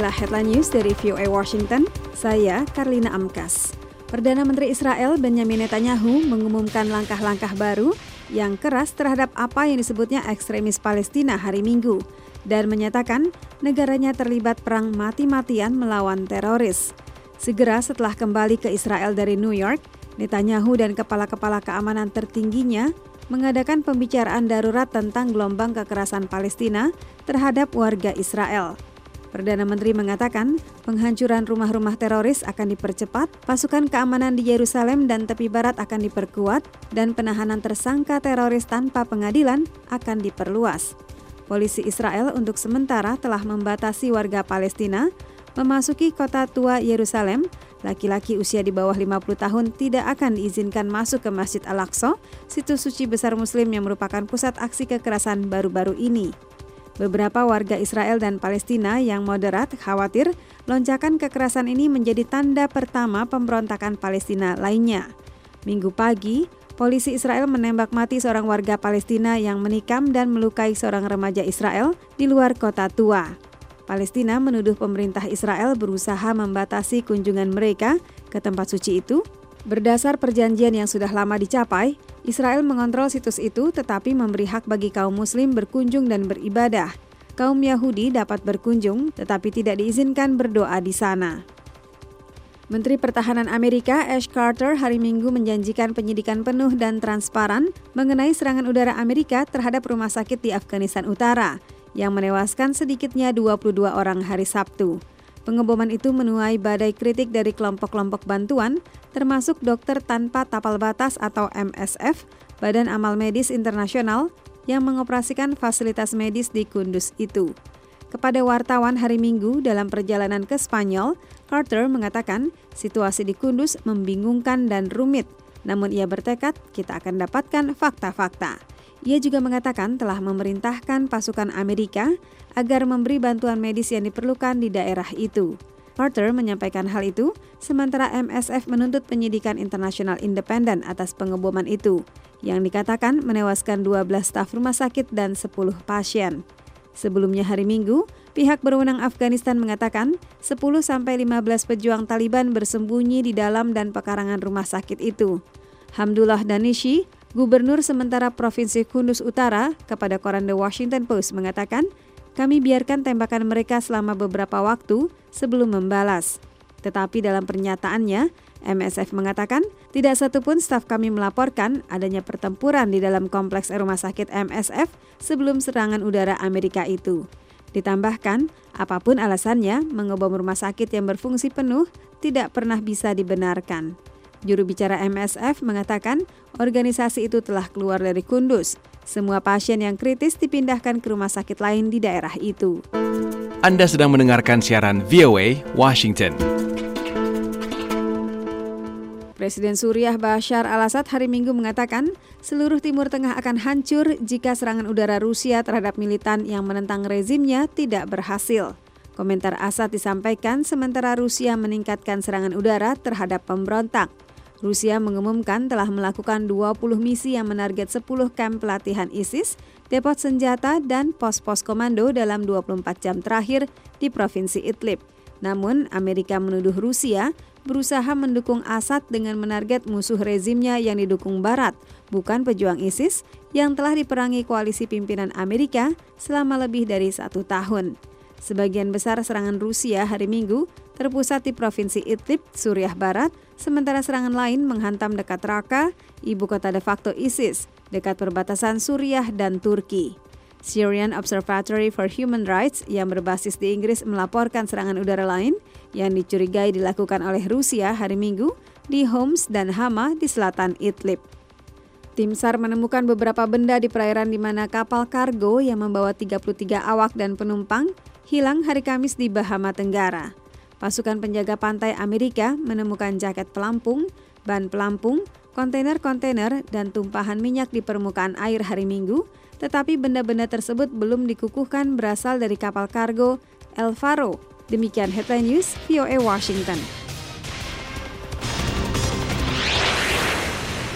Inilah Headline News dari VOA Washington, saya Karlina Amkas. Perdana Menteri Israel Benjamin Netanyahu mengumumkan langkah-langkah baru yang keras terhadap apa yang disebutnya ekstremis Palestina hari Minggu dan menyatakan negaranya terlibat perang mati-matian melawan teroris. Segera setelah kembali ke Israel dari New York, Netanyahu dan kepala-kepala keamanan tertingginya mengadakan pembicaraan darurat tentang gelombang kekerasan Palestina terhadap warga Israel. Perdana Menteri mengatakan penghancuran rumah-rumah teroris akan dipercepat, pasukan keamanan di Yerusalem dan tepi barat akan diperkuat, dan penahanan tersangka teroris tanpa pengadilan akan diperluas. Polisi Israel untuk sementara telah membatasi warga Palestina memasuki kota tua Yerusalem. Laki-laki usia di bawah 50 tahun tidak akan diizinkan masuk ke Masjid Al-Aqsa, situs suci besar Muslim yang merupakan pusat aksi kekerasan baru-baru ini. Beberapa warga Israel dan Palestina yang moderat khawatir lonjakan kekerasan ini menjadi tanda pertama pemberontakan Palestina lainnya. Minggu pagi, polisi Israel menembak mati seorang warga Palestina yang menikam dan melukai seorang remaja Israel di luar kota tua. Palestina menuduh pemerintah Israel berusaha membatasi kunjungan mereka ke tempat suci itu. Berdasar perjanjian yang sudah lama dicapai, Israel mengontrol situs itu tetapi memberi hak bagi kaum muslim berkunjung dan beribadah. Kaum Yahudi dapat berkunjung tetapi tidak diizinkan berdoa di sana. Menteri Pertahanan Amerika Ash Carter hari Minggu menjanjikan penyidikan penuh dan transparan mengenai serangan udara Amerika terhadap rumah sakit di Afghanistan Utara yang menewaskan sedikitnya 22 orang hari Sabtu. Pengeboman itu menuai badai kritik dari kelompok-kelompok bantuan, termasuk Dokter Tanpa Tapal Batas atau MSF, Badan Amal Medis Internasional, yang mengoperasikan fasilitas medis di Kunduz itu. Kepada wartawan hari Minggu dalam perjalanan ke Spanyol, Carter mengatakan situasi di Kunduz membingungkan dan rumit, namun ia bertekad kita akan dapatkan fakta-fakta. Ia juga mengatakan telah memerintahkan pasukan Amerika agar memberi bantuan medis yang diperlukan di daerah itu. Carter menyampaikan hal itu, sementara MSF menuntut penyidikan internasional independen atas pengeboman itu, yang dikatakan menewaskan 12 staf rumah sakit dan 10 pasien. Sebelumnya hari Minggu, pihak berwenang Afghanistan mengatakan 10-15 pejuang Taliban bersembunyi di dalam dan pekarangan rumah sakit itu. Hamdullah Danishi, Gubernur sementara Provinsi Kunduz Utara, kepada koran The Washington Post mengatakan, kami biarkan tembakan mereka selama beberapa waktu sebelum membalas. Tetapi dalam pernyataannya, MSF mengatakan tidak satupun staf kami melaporkan adanya pertempuran di dalam kompleks rumah sakit MSF sebelum serangan udara Amerika itu. Ditambahkan, apapun alasannya, mengebom rumah sakit yang berfungsi penuh tidak pernah bisa dibenarkan. Juru bicara MSF mengatakan organisasi itu telah keluar dari Kunduz. Semua pasien yang kritis dipindahkan ke rumah sakit lain di daerah itu. Anda sedang mendengarkan siaran VOA Washington. Presiden Suriah Bashar al-Assad hari Minggu mengatakan seluruh Timur Tengah akan hancur jika serangan udara Rusia terhadap militan yang menentang rezimnya tidak berhasil. Komentar Assad disampaikan sementara Rusia meningkatkan serangan udara terhadap pemberontak. Rusia mengumumkan telah melakukan 20 misi yang menarget 10 kamp pelatihan ISIS, depot senjata, dan pos-pos komando dalam 24 jam terakhir di Provinsi Idlib. Namun, Amerika menuduh Rusia berusaha mendukung Assad dengan menarget musuh rezimnya yang didukung Barat, bukan pejuang ISIS yang telah diperangi koalisi pimpinan Amerika selama lebih dari 1 tahun. Sebagian besar serangan Rusia hari Minggu terpusat di Provinsi Idlib, Suriah Barat, sementara serangan lain menghantam dekat Raqqa, ibu kota de facto ISIS, dekat perbatasan Suriah dan Turki. Syrian Observatory for Human Rights yang berbasis di Inggris melaporkan serangan udara lain yang dicurigai dilakukan oleh Rusia hari Minggu di Homs dan Hama di selatan Idlib. Tim SAR menemukan beberapa benda di perairan di mana kapal kargo yang membawa 33 awak dan penumpang hilang hari Kamis di Bahama Tenggara. Pasukan penjaga pantai Amerika menemukan jaket pelampung, ban pelampung, kontainer-kontainer, dan tumpahan minyak di permukaan air hari Minggu, tetapi benda-benda tersebut belum dikukuhkan berasal dari kapal kargo El Faro. Demikian Headline News VOA Washington.